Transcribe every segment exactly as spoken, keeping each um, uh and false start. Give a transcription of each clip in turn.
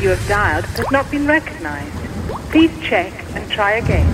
you have dialed has not been recognized. Please check and try again.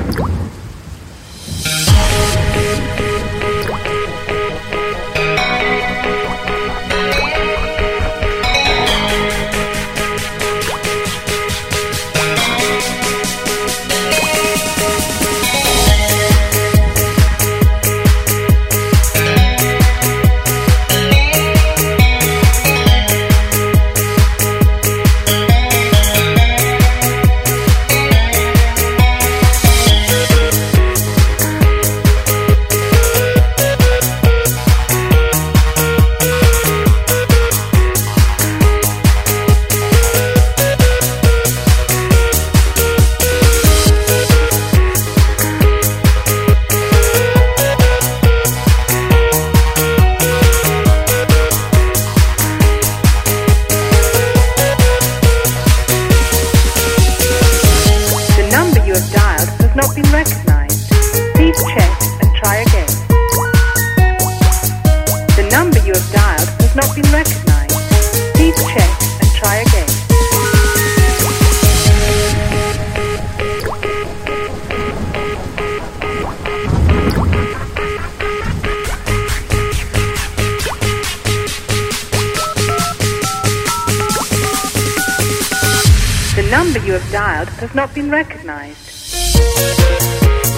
Not been recognized. Please check and try again. The number you have dialed has not been recognized. Please check and try again. The number you have dialed has not been recognized.